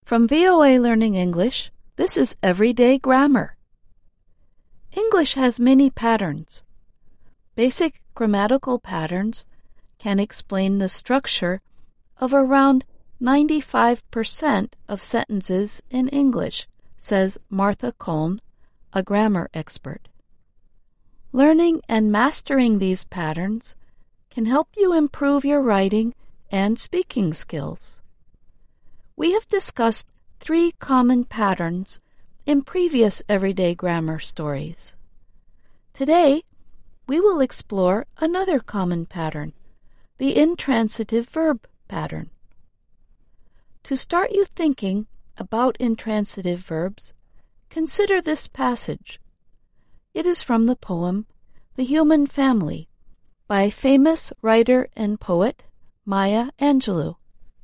From VOA Learning English, this is Everyday Grammar. English has many patterns. Basic grammatical patterns can explain the structure of around 95% of sentences in English, says Martha Coln, a grammar expert. Learning and mastering these patterns can help you improve your writing and speaking skills. We have discussed 3 common patterns in previous Everyday Grammar stories. Today, we will explore another common pattern, the intransitive verb pattern. To start you thinking about intransitive verbs, consider this passage. It is from the poem The Human Family by famous writer and poet Maya Angelou.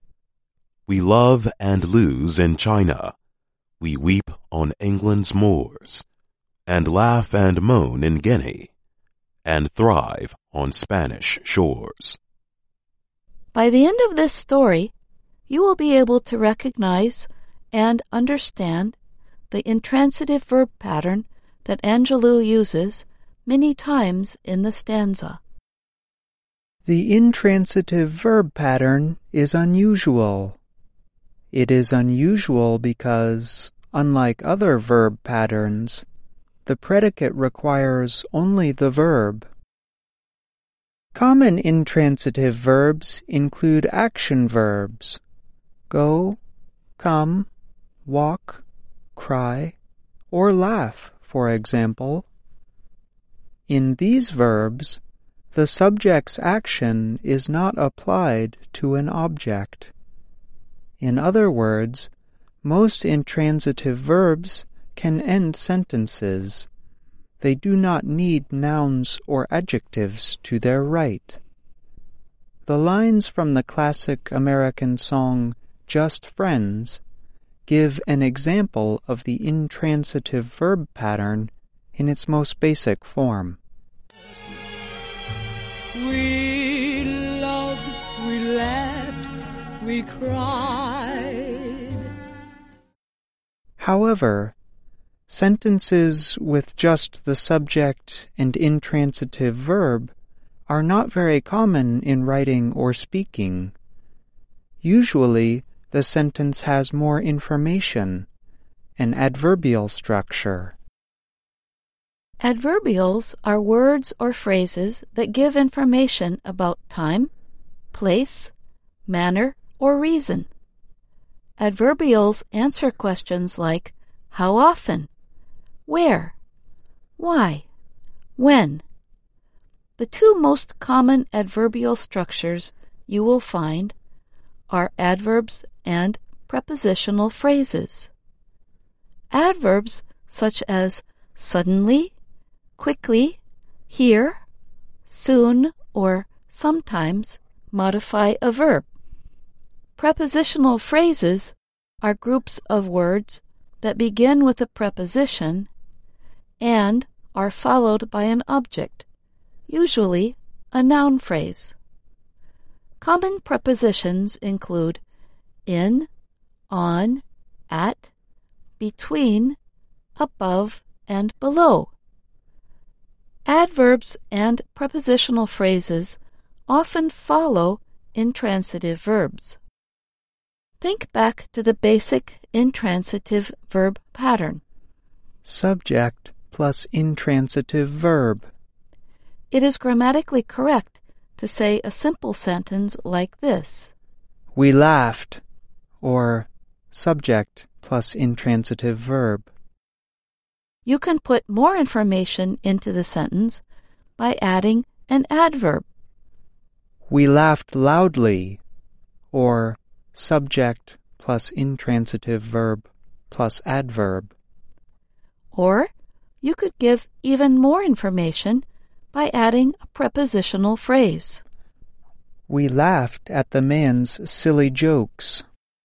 We love and lose in China. We weep on England's moors, and laugh and moan in Guinea, and thrive on Spanish shores. By the end of this story, you will be able to recognize and understand the intransitive verb pattern that Angelou uses many times in the stanza. The intransitive verb pattern is unusual. It is unusual because, unlike other verb patterns, the predicate requires only the verb. Common intransitive verbs include action verbs: go, come, walk, cry, or laugh, for example. In these verbs, the subject's action is not applied to an object. In other words, most intransitive verbs can end sentences. They do not need nouns or adjectives to their right. The lines from the classic American song Just Friends give an example of the intransitive verb pattern in its most basic form. We loved, we laughed, we cried. However, sentences with just the subject and intransitive verb are not very common in writing or speaking. Usually, the sentence has more information, an adverbial structure. Adverbials are words or phrases that give information about time, place, manner, or reason. Adverbials answer questions like how often, where, why, when. The 2 most common adverbial structures you will find are adverbs and prepositional phrases. Adverbs such as suddenly, quickly, here, soon, or sometimes modify a verb. Prepositional phrases are groups of words that begin with a preposition and are followed by an object, usually a noun phrase. Common prepositions include in, on, at, between, above, and below. Adverbs and prepositional phrases often follow intransitive verbs. Think back to the basic intransitive verb pattern. Subject plus intransitive verb. It is grammatically correct to say a simple sentence like this: We laughed, or subject plus intransitive verb. You can put more information into the sentence by adding an adverb. We laughed loudly, or subject plus intransitive verb plus adverb. Or you could give even more information by adding a prepositional phrase. We laughed at the man's silly jokes,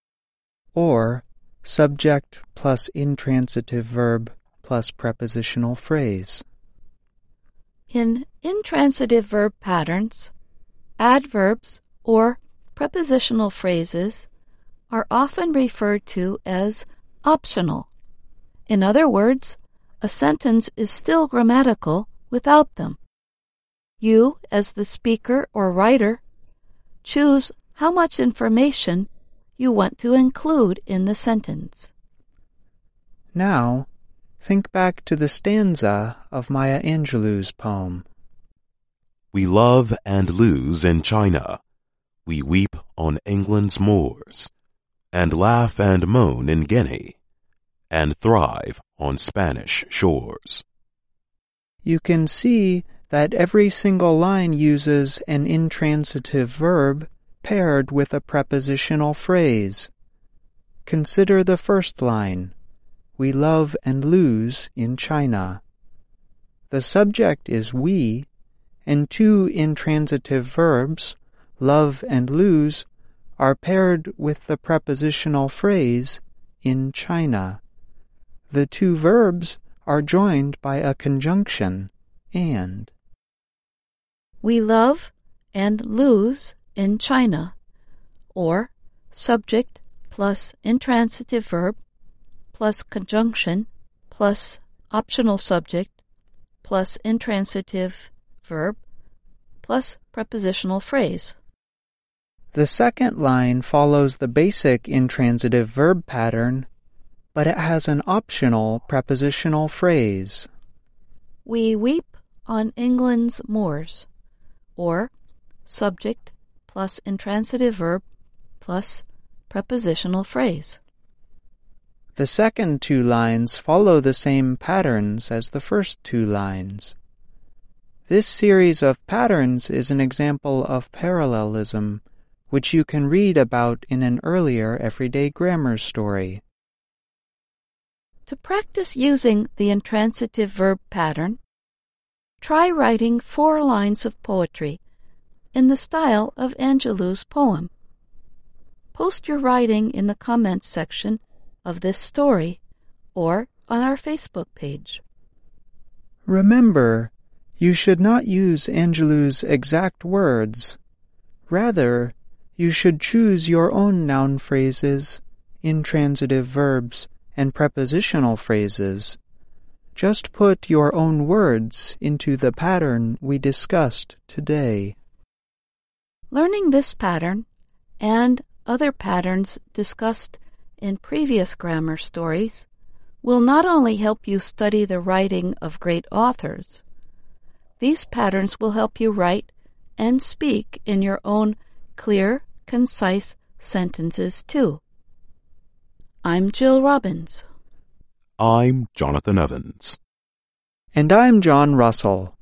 or subject plus intransitive verb plus prepositional phrase. In intransitive verb patterns, adverbs or prepositional phrases are often referred to as optional. In other words, a sentence is still grammatical without them. You, as the speaker or writer, choose how much information you want to include in the sentence. Now, think back to the stanza of Maya Angelou's poem. We love and lose in China. We weep on England's moors, and laugh and moan in Guinea, and thrive on Spanish shores. You can see that every single line uses an intransitive verb paired with a prepositional phrase. Consider the first line, we love and lose in China. The subject is we, and two intransitive verbs, love and lose, are paired with the prepositional phrase in China. The two verbs are joined by a conjunction, and. We love and lose in China, or subject plus intransitive verb plus conjunction plus optional subject plus intransitive verb plus prepositional phrase. The second line follows the basic intransitive verb pattern, but it has an optional prepositional phrase. We weep on England's moors, or subject plus intransitive verb plus prepositional phrase. The second two lines follow the same patterns as the first two lines. This series of patterns is an example of parallelism, which you can read about in an earlier everyday grammar story. To practice using the intransitive verb pattern, try writing 4 lines of poetry in the style of Angelou's poem. Post your writing in the comments section of this story or on our Facebook page. Remember, you should not use Angelou's exact words. Rather, you should choose your own noun phrases, intransitive verbs, and prepositional phrases. Just put your own words into the pattern we discussed today. Learning this pattern and other patterns discussed in previous grammar stories will not only help you study the writing of great authors, these patterns will help you write and speak in your own clear, concise sentences too. I'm Jill Robbins. I'm Jonathan Evans. And I'm John Russell.